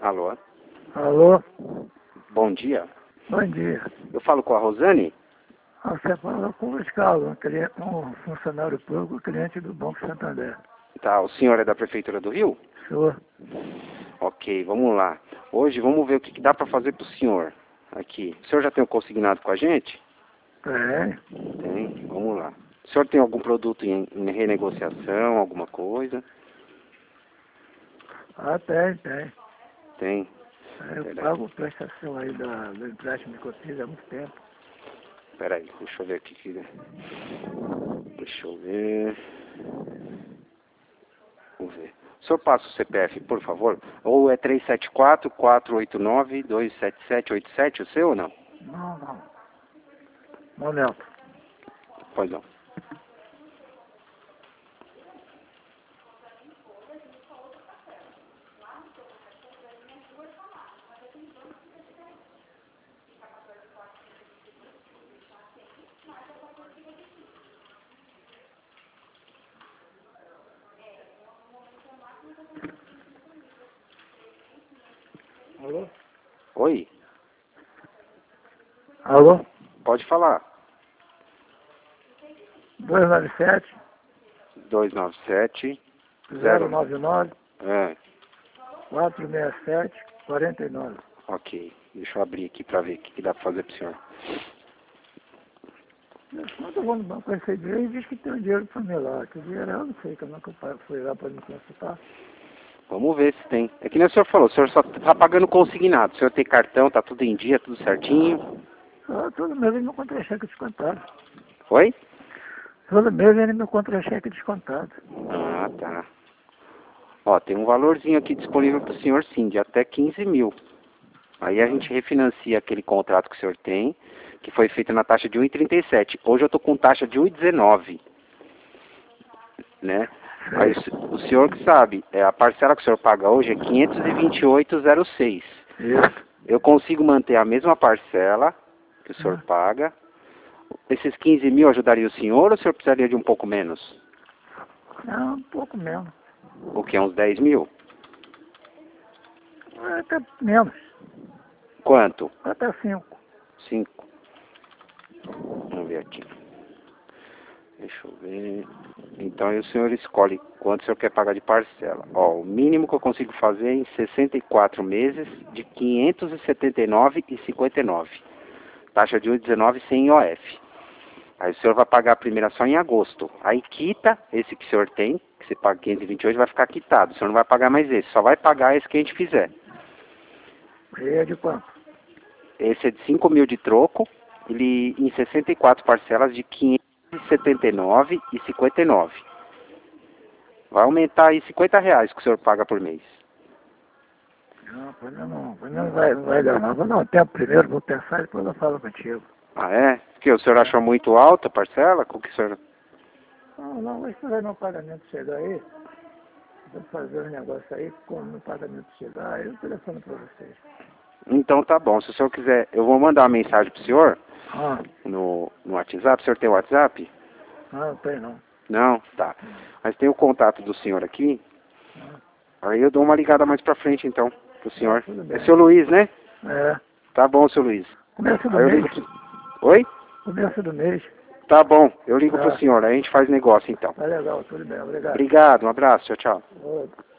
Alô? Alô? Bom dia. Bom dia. Eu falo com a Rosane? Você fala com o Luiz Carlos, um funcionário público, cliente do Banco Santander. Tá, o senhor é da Prefeitura do Rio? Senhor? Ok, vamos lá. Hoje vamos ver o que dá para fazer para o senhor aqui. O senhor já tem um consignado com a gente? Tem. Tem, vamos lá. O senhor tem algum produto em renegociação, alguma coisa? Ah, tem. Tem. Eu Peraí, pago prestação aí do empréstimo que eu fiz há muito tempo. peraí, deixa eu ver aqui. Deixa eu ver. Vamos ver. O senhor passa o CPF, por favor? Ou é 374-489-27787 o seu ou não? Não. Momento. Pois não. Alô? Oi? Alô? Pode falar. 297 297 099 É, 467 49. ok. Deixa eu abrir aqui para ver o que dá para fazer pro senhor. Quando eu vou no banco receber dinheiro, ele diz que tem um dinheiro para mim lá. Que dinheiro eu não sei como é que eu fui lá para me consultar. Vamos ver se tem. É que nem o senhor falou, o senhor só tá pagando consignado. O senhor tem cartão, tá tudo em dia, tudo certinho. Todo mês ele me contra-cheque descontado. Oi? Todo mês ele me contra-cheque descontado. Ah, tá. Ó, tem um valorzinho aqui disponível pro senhor sim, de até 15 mil. Aí a gente refinancia aquele contrato que o senhor tem, que foi feito na taxa de 1,37. Hoje eu tô com taxa de 1,19. Né? Mas o senhor que sabe, a parcela que o senhor paga hoje é 528,06. Isso. Eu consigo manter a mesma parcela que o senhor paga. Esses 15 mil ajudaria o senhor ou o senhor precisaria de um pouco menos? Não, um pouco menos. O que, uns 10 mil? Até menos. Quanto? Até 5. 5. Vamos ver aqui. Deixa eu ver. Então aí o senhor escolhe quanto o senhor quer pagar de parcela. Ó, o mínimo que eu consigo fazer é em 64 meses de R$ 579,59. Taxa de 1,19 sem IOF. Aí o senhor vai pagar a primeira só em agosto. Aí quita esse que o senhor tem, que você paga 528, vai ficar quitado. O senhor não vai pagar mais esse, só vai pagar esse que a gente fizer. E é de quanto? Esse é de 5 mil de troco, ele em 64 parcelas de R$ 579,59. Vai aumentar aí R$ 50 que o senhor paga por mês. Não, pois não vai dar não. Vou dar um tempo primeiro, vou pensar e depois eu falo contigo. Ah, é? Porque o senhor achou muito alta a parcela? Com que o senhor... Não, vai esperar meu pagamento chegar aí. Vou fazer um negócio aí, quando meu pagamento chegar, aí eu telefono para vocês. Então tá bom, se o senhor quiser, eu vou mandar uma mensagem pro senhor Ah, no WhatsApp. O senhor tem WhatsApp? não tem não. Não? Tá. Mas tem o contato do senhor aqui. Aí eu dou uma ligada mais pra frente então, pro senhor. Tudo bem. É seu Luiz, né? É, Tá bom, seu Luiz. começo do Aí eu mês. ligo pro... Oi? Começo do mês. Tá bom, eu ligo pro Tá, senhor, aí a gente faz negócio então. tá legal, tudo bem, obrigado. Obrigado, um abraço, tchau, tchau. Outro.